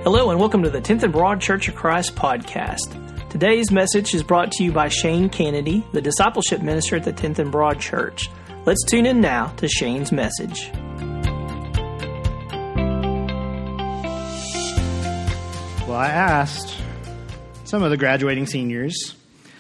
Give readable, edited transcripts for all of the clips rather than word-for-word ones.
Hello and welcome to the 10th and Broad Church of Christ podcast. Today's message is brought to you by Shane Kennedy, the discipleship minister at the 10th and Broad Church. Let's tune in now to Shane's message. Well, I asked some of the graduating seniors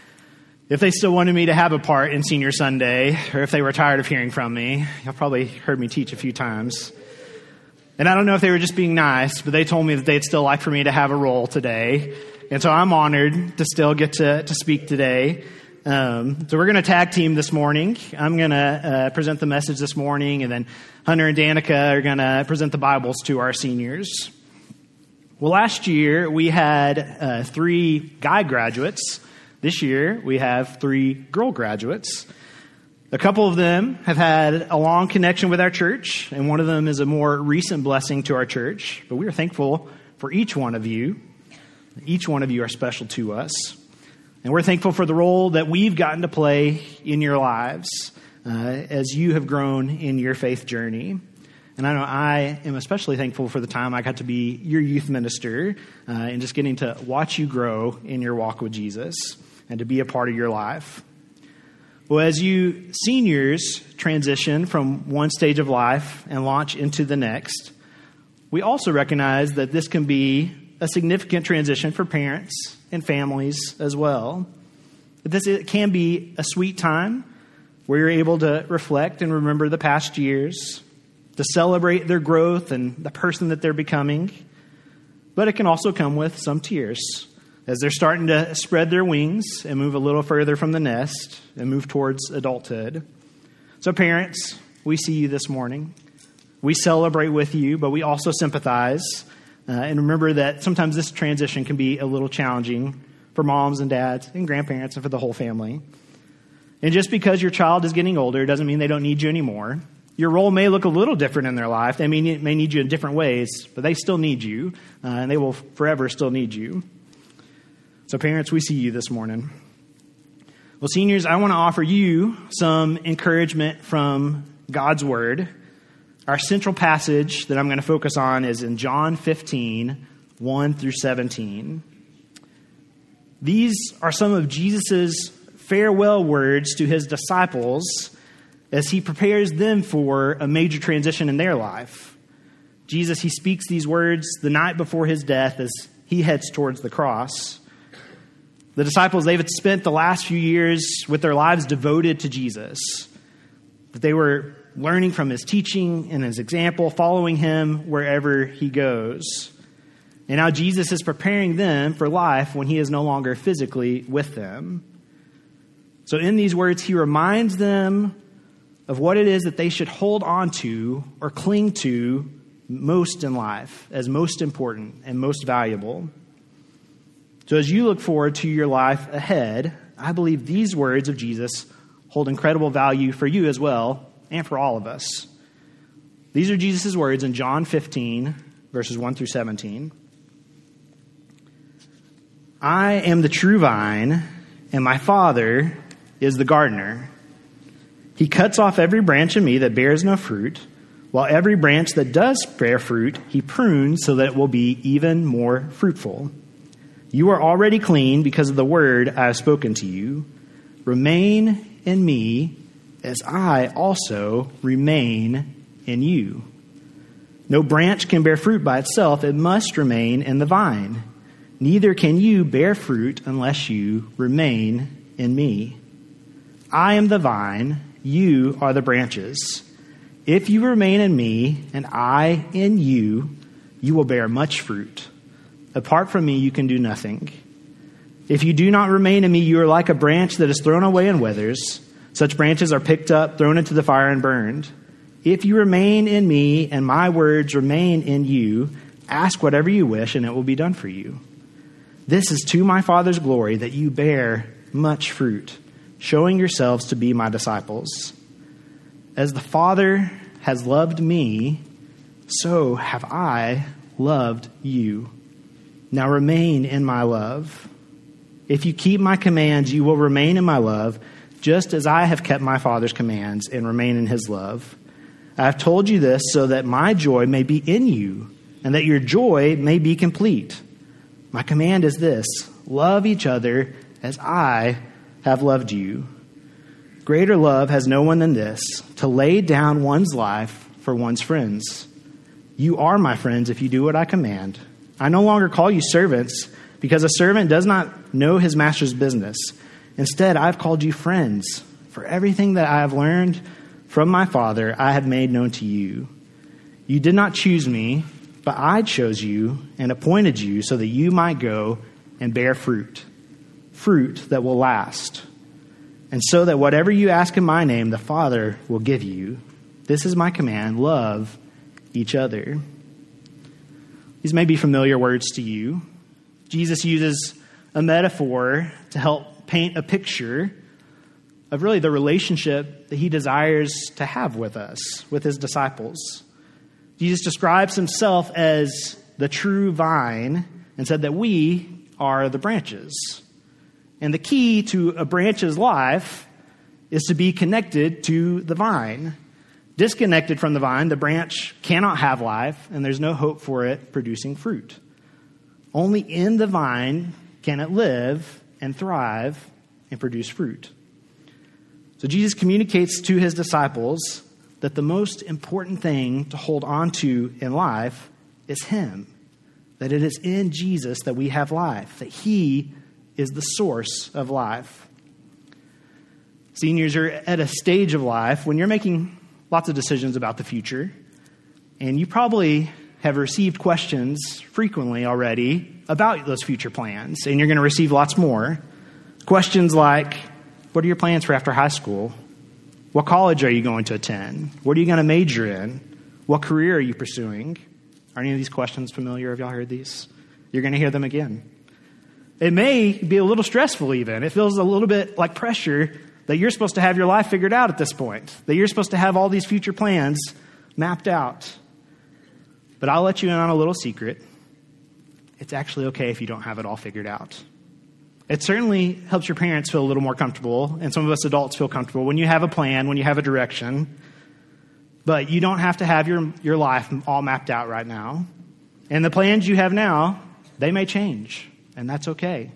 if they still wanted me to have a part in Senior Sunday, or if they were tired of hearing from me. Y'all probably heard me teach a few times. And I don't know if they were just being nice, but they told me that they'd still like for me to have a role today. And so I'm honored to still get to speak today. So we're going to tag team this morning. I'm going to present the message this morning, and then Hunter and Danica are going to present the Bibles to our seniors. Well, last year we had 3 guy graduates. This year we have 3 girl graduates. A couple of them have had a long connection with our church, and one of them is a more recent blessing to our church. But we are thankful for each one of you. Each one of you are special to us. And we're thankful for the role that we've gotten to play in your lives as you have grown in your faith journey. And I know I am especially thankful for the time I got to be your youth minister and just getting to watch you grow in your walk with Jesus and to be a part of your life. Well, as you seniors transition from one stage of life and launch into the next, we also recognize that this can be a significant transition for parents and families as well. It can be a sweet time where you're able to reflect and remember the past years, to celebrate their growth and the person that they're becoming. But it can also come with some tears as they're starting to spread their wings and move a little further from the nest and move towards adulthood. So parents, we see you this morning. We celebrate with you, but we also sympathize. And remember that sometimes this transition can be a little challenging for moms and dads and grandparents and for the whole family. And just because your child is getting older doesn't mean they don't need you anymore. Your role may look a little different in their life. They may need you in different ways, but they still need you, and they will forever still need you. So parents, we see you this morning. Well, seniors, I want to offer you some encouragement from God's Word. Our central passage that I'm going to focus on is in John 15, 1 through 17. These are some of Jesus' farewell words to his disciples as he prepares them for a major transition in their life. Jesus, he speaks these words the night before his death as he heads towards the cross. The disciples, they've spent the last few years with their lives devoted to Jesus. That they were learning from his teaching and his example, following him wherever he goes. And now Jesus is preparing them for life when he is no longer physically with them. So in these words, he reminds them of what it is that they should hold on to or cling to most in life as most important and most valuable. So as you look forward to your life ahead, I believe these words of Jesus hold incredible value for you as well and for all of us. These are Jesus' words in John 15, verses 1 through 17. I am the true vine, and my Father is the gardener. He cuts off every branch in me that bears no fruit, while every branch that does bear fruit, he prunes so that it will be even more fruitful. You are already clean because of the word I have spoken to you. Remain in me as I also remain in you. No branch can bear fruit by itself. It must remain in the vine. Neither can you bear fruit unless you remain in me. I am the vine. You are the branches. If you remain in me and I in you, you will bear much fruit. Apart from me, you can do nothing. If you do not remain in me, you are like a branch that is thrown away and withers. Such branches are picked up, thrown into the fire, and burned. If you remain in me and my words remain in you, ask whatever you wish, and it will be done for you. This is to my Father's glory, that you bear much fruit, showing yourselves to be my disciples. As the Father has loved me, so have I loved you. Now remain in my love. If you keep my commands, you will remain in my love, just as I have kept my Father's commands and remain in his love. I have told you this so that my joy may be in you and that your joy may be complete. My command is this: love each other as I have loved you. Greater love has no one than this, to lay down one's life for one's friends. You are my friends if you do what I command. I no longer call you servants, because a servant does not know his master's business. Instead, I've called you friends, for everything that I have learned from my Father I have made known to you. You did not choose me, but I chose you and appointed you so that you might go and bear fruit, fruit that will last. And so that whatever you ask in my name, the Father will give you. This is my command: love each other. These may be familiar words to you. Jesus uses a metaphor to help paint a picture of really the relationship that he desires to have with us, with his disciples. Jesus describes himself as the true vine and said that we are the branches. And the key to a branch's life is to be connected to the vine. Disconnected from the vine, the branch cannot have life, and there's no hope for it producing fruit. Only in the vine can it live and thrive and produce fruit. So Jesus communicates to his disciples that the most important thing to hold on to in life is him. That it is in Jesus that we have life. That he is the source of life. Seniors are at a stage of life when you're making lots of decisions about the future. And you probably have received questions frequently already about those future plans. And you're going to receive lots more. Questions like, what are your plans for after high school? What college are you going to attend? What are you going to major in? What career are you pursuing? Are any of these questions familiar? Have y'all heard these? You're going to hear them again. It may be a little stressful even. It feels a little bit like pressure that you're supposed to have your life figured out at this point. That you're supposed to have all these future plans mapped out. But I'll let you in on a little secret. It's actually okay if you don't have it all figured out. It certainly helps your parents feel a little more comfortable, and some of us adults feel comfortable when you have a plan, when you have a direction. But you don't have to have your life all mapped out right now. And the plans you have now, they may change, and that's okay.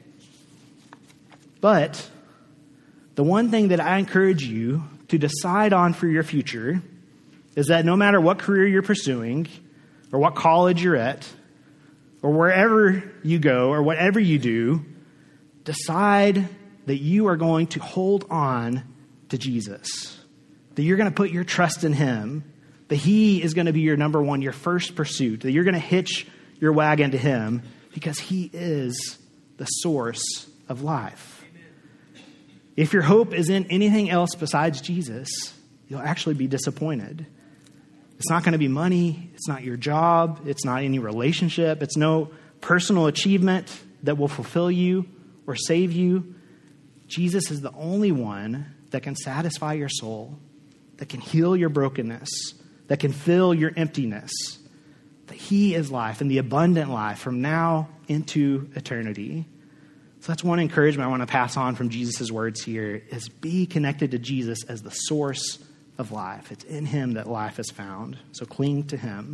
But the one thing that I encourage you to decide on for your future is that no matter what career you're pursuing, or what college you're at, or wherever you go, or whatever you do, decide that you are going to hold on to Jesus. That you're going to put your trust in him. That he is going to be your number one, your first pursuit. That you're going to hitch your wagon to him because he is the source of life. Amen. If your hope is in anything else besides Jesus, you'll actually be disappointed. It's not going to be money. It's not your job. It's not any relationship. It's no personal achievement that will fulfill you or save you. Jesus is the only one that can satisfy your soul, that can heal your brokenness, that can fill your emptiness. That he is life and the abundant life from now into eternity. So that's one encouragement I want to pass on from Jesus' words here is be connected to Jesus as the source of life. It's in him that life is found. So cling to him.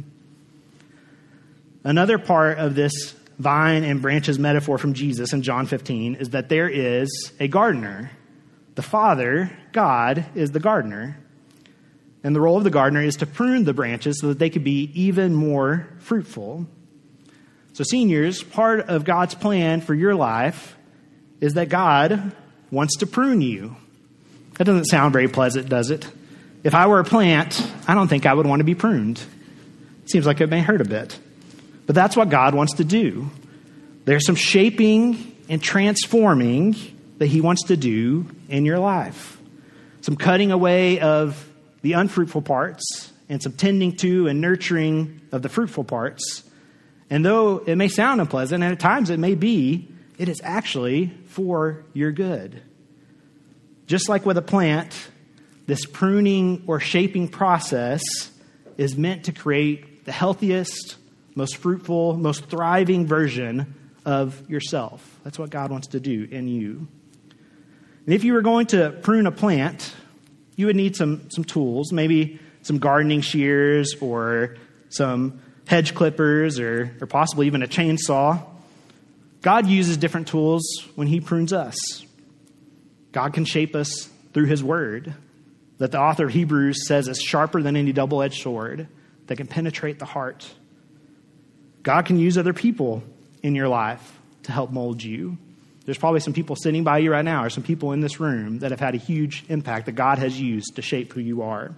Another part of this vine and branches metaphor from Jesus in John 15 is that there is a gardener. The Father, God, is the gardener. And the role of the gardener is to prune the branches so that they could be even more fruitful. So seniors, part of God's plan for your life is that God wants to prune you. That doesn't sound very pleasant, does it? If I were a plant, I don't think I would want to be pruned. Seems like it may hurt a bit. But that's what God wants to do. There's some shaping and transforming that he wants to do in your life. Some cutting away of the unfruitful parts and some tending to and nurturing of the fruitful parts. And though it may sound unpleasant, and at times it may be, it is actually for your good. Just like with a plant, this pruning or shaping process is meant to create the healthiest, most fruitful, most thriving version of yourself. That's what God wants to do in you. And if you were going to prune a plant, you would need some tools, maybe some gardening shears or some hedge clippers or possibly even a chainsaw. God uses different tools when he prunes us. God can shape us through his word that the author of Hebrews says is sharper than any double-edged sword that can penetrate the heart. God can use other people in your life to help mold you. There's probably some people sitting by you right now or some people in this room that have had a huge impact that God has used to shape who you are.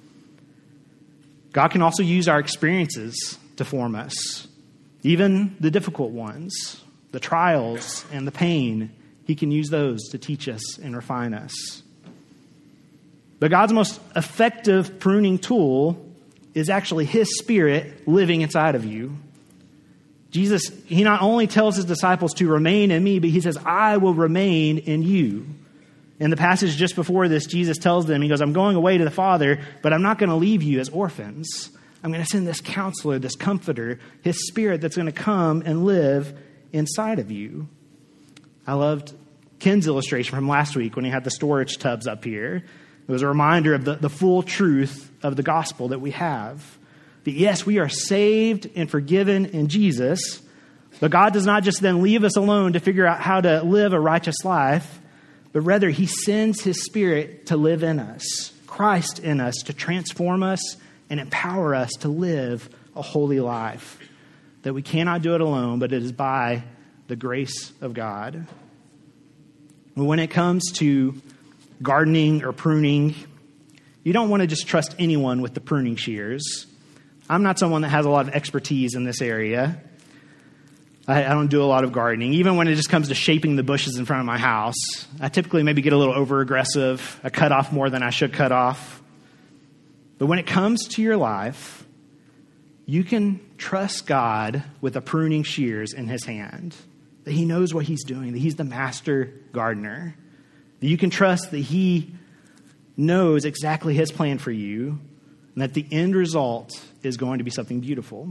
God can also use our experiences to form us, even the difficult ones, the trials and the pain. He can use those to teach us and refine us. But God's most effective pruning tool is actually his Spirit living inside of you. Jesus, he not only tells his disciples to remain in me, but he says, I will remain in you. In the passage just before this, Jesus tells them, he goes, I'm going away to the Father, but I'm not going to leave you as orphans. I'm going to send this counselor, this comforter, his Spirit that's going to come and live inside of you. I loved Ken's illustration from last week when he had the storage tubs up here. It was a reminder of the full truth of the gospel that we have. That yes, we are saved and forgiven in Jesus, but God does not just then leave us alone to figure out how to live a righteous life, but rather he sends his Spirit to live in us, Christ in us, to transform us and empower us to live a holy life. That we cannot do it alone, but it is by the grace of God. When it comes to gardening or pruning, you don't want to just trust anyone with the pruning shears. I'm not someone that has a lot of expertise in this area. I don't do a lot of gardening. Even when it just comes to shaping the bushes in front of my house, I typically maybe get a little over-aggressive. I cut off more than I should cut off. But when it comes to your life, you can trust God with the pruning shears in his hand. That he knows what he's doing, that he's the master gardener. That you can trust that he knows exactly his plan for you, and that the end result is going to be something beautiful.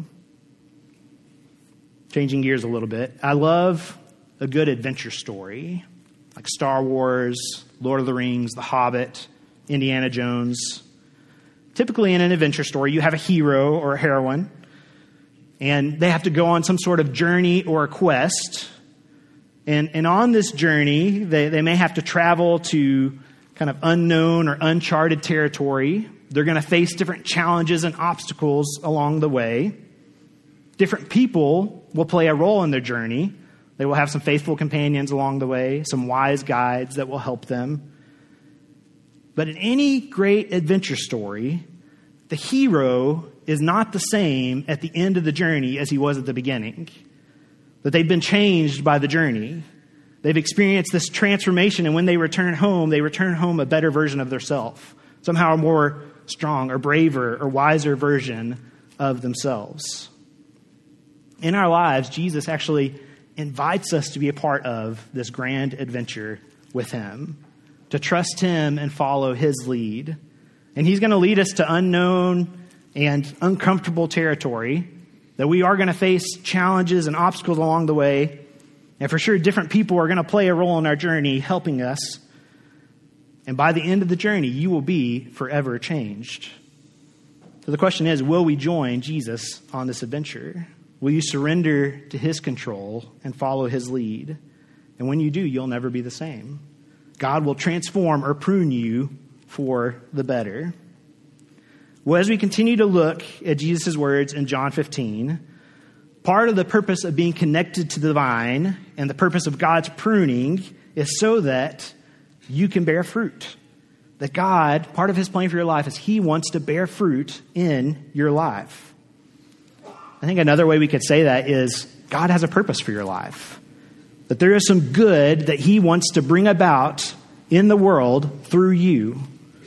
Changing gears a little bit, I love a good adventure story, like Star Wars, Lord of the Rings, The Hobbit, Indiana Jones. Typically in an adventure story, you have a hero or a heroine, and they have to go on some sort of journey or a quest. And on this journey, they may have to travel to kind of unknown or uncharted territory. They're going to face different challenges and obstacles along the way. Different people will play a role in their journey. They will have some faithful companions along the way, some wise guides that will help them. But in any great adventure story, the hero is not the same at the end of the journey as he was at the beginning. That they've been changed by the journey. They've experienced this transformation, and when they return home a better version of themselves. Somehow a more strong or braver or wiser version of themselves. In our lives, Jesus actually invites us to be a part of this grand adventure with him, to trust him and follow his lead. And he's going to lead us to unknown and uncomfortable territory, that we are going to face challenges and obstacles along the way. And for sure, different people are going to play a role in our journey, helping us. And by the end of the journey, you will be forever changed. So the question is, will we join Jesus on this adventure? Will you surrender to his control and follow his lead? And when you do, you'll never be the same. God will transform or prune you for the better. Well, as we continue to look at Jesus' words in John 15, part of the purpose of being connected to the vine and the purpose of God's pruning is so that you can bear fruit. That God, part of his plan for your life is he wants to bear fruit in your life. I think another way we could say that is God has a purpose for your life. That there is some good that he wants to bring about in the world through you.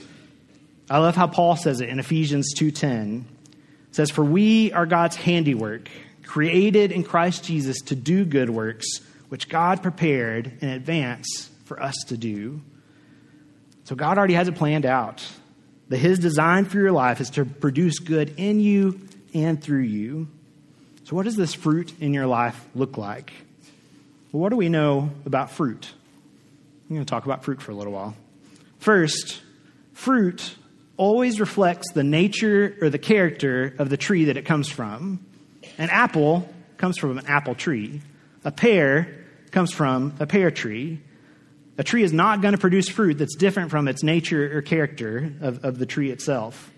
I love how Paul says it in Ephesians 2:10. It says, "For we are God's handiwork, created in Christ Jesus to do good works, which God prepared in advance for us to do." So God already has it planned out. That his design for your life is to produce good in you and through you. So what does this fruit in your life look like? Well, what do we know about fruit? I'm going to talk about fruit for a little while. First, fruit always reflects the nature or the character of the tree that it comes from. An apple comes from an apple tree. A pear comes from a pear tree. A tree is not going to produce fruit that's different from its nature or character of the tree itself.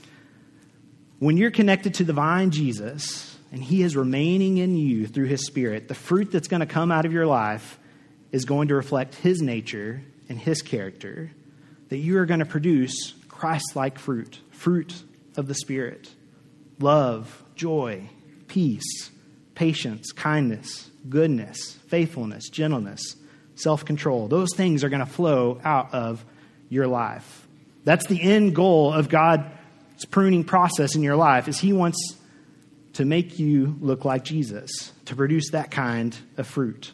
When you're connected to the vine, Jesus, and he is remaining in you through his Spirit, the fruit that's going to come out of your life is going to reflect his nature and his character, that you are going to produce Christ-like fruit, fruit of the Spirit, love, joy, peace, patience, kindness, goodness, faithfulness, gentleness, self-control. Those things are going to flow out of your life. That's the end goal of God's pruning process in your life, is he wants to make you look like Jesus, to produce that kind of fruit.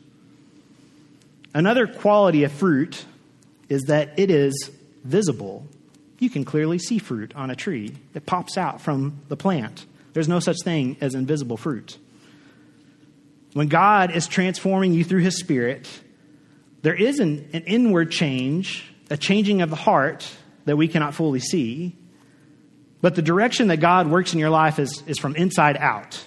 Another quality of fruit is that it is visible. You can clearly see fruit on a tree. It pops out from the plant. There's no such thing as invisible fruit. When God is transforming you through his Spirit, there is an inward change, a changing of the heart that we cannot fully see. But the direction that God works in your life is from inside out.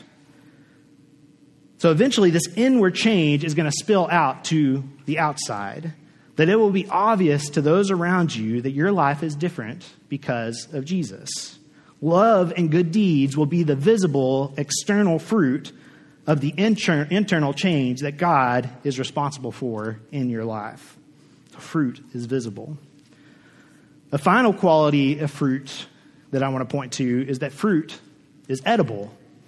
So eventually this inward change is going to spill out to the outside, that it will be obvious to those around you that your life is different because of Jesus. Love and good deeds will be the visible external fruit of the internal change that God is responsible for in your life. The fruit is visible. The final quality of fruit that I want to point to is that fruit is edible.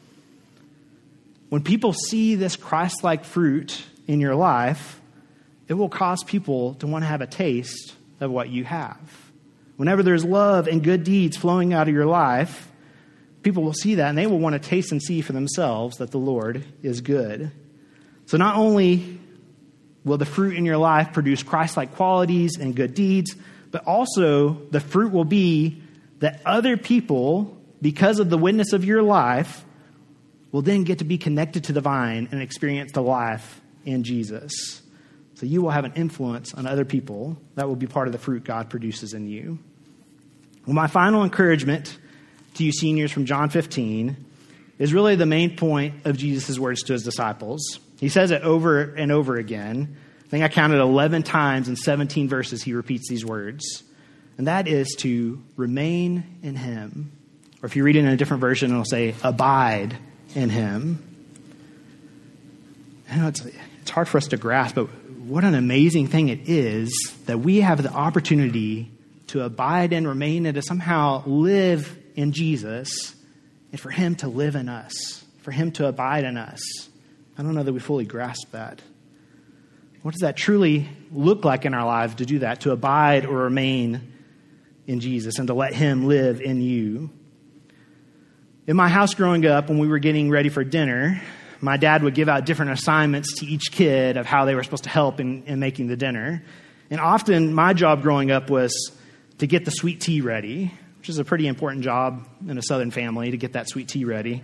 When people see this Christ-like fruit in your life, it will cause people to want to have a taste of what you have. Whenever there's love and good deeds flowing out of your life, people will see that and they will want to taste and see for themselves that the Lord is good. So not only will the fruit in your life produce Christ-like qualities and good deeds, but also the fruit will be that other people, because of the witness of your life, will then get to be connected to the vine and experience the life in Jesus. So you will have an influence on other people. That will be part of the fruit God produces in you. Well, my final encouragement to you seniors from John 15 is really the main point of Jesus' words to his disciples. He says it over and over again. I think I counted 11 times in 17 verses he repeats these words. And that is to remain in him. Or if you read it in a different version, it'll say, abide in him. I know it's hard for us to grasp, but what an amazing thing it is that we have the opportunity to abide and remain and to somehow live in Jesus and for him to live in us, for him to abide in us. I don't know that we fully grasp that. What does that truly look like in our lives to do that, to abide or remain in Jesus and to let him live in you? In my house growing up, when we were getting ready for dinner, my dad would give out different assignments to each kid of how they were supposed to help in making the dinner. And often my job growing up was to get the sweet tea ready, which is a pretty important job in a Southern family, to get that sweet tea ready.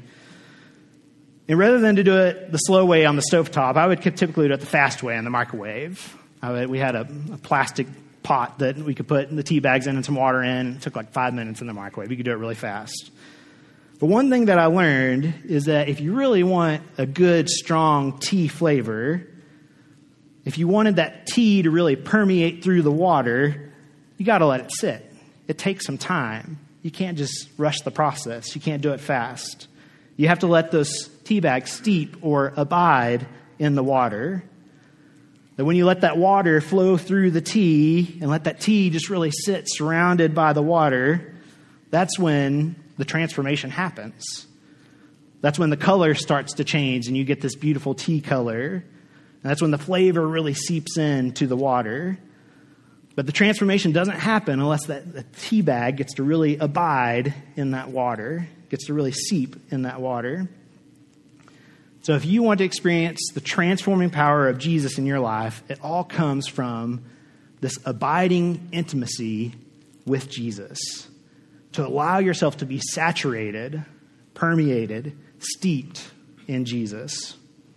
And rather than to do it the slow way on the stovetop, I would typically do it the fast way on the microwave. We had a plastic pot that we could put the tea bags in and some water in. It took like 5 minutes in the microwave. You could do it really fast. But one thing that I learned is that if you really want a good, strong tea flavor, if you wanted that tea to really permeate through the water, you got to let it sit. It takes some time. You can't just rush the process. You can't do it fast. You have to let those tea bags steep or abide in the water. That when you let that water flow through the tea and let that tea just really sit surrounded by the water, that's when the transformation happens. That's when the color starts to change and you get this beautiful tea color. And that's when the flavor really seeps into the water. But the transformation doesn't happen unless the tea bag gets to really abide in that water, gets to really seep in that water. So if you want to experience the transforming power of Jesus in your life, it all comes from this abiding intimacy with Jesus. To allow yourself to be saturated, permeated, steeped in Jesus.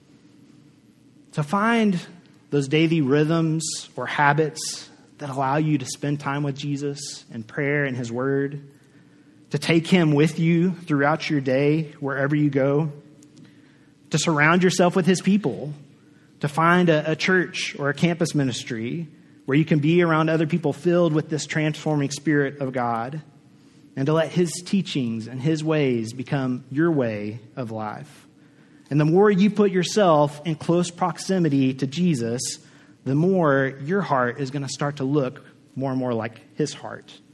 To find those daily rhythms or habits that allow you to spend time with Jesus in prayer and his word. To take him with you throughout your day, wherever you go. to surround yourself with his people, to find a church or a campus ministry where you can be around other people filled with this transforming Spirit of God, and to let his teachings and his ways become your way of life. And the more you put yourself in close proximity to Jesus, the more your heart is going to start to look more and more like his heart.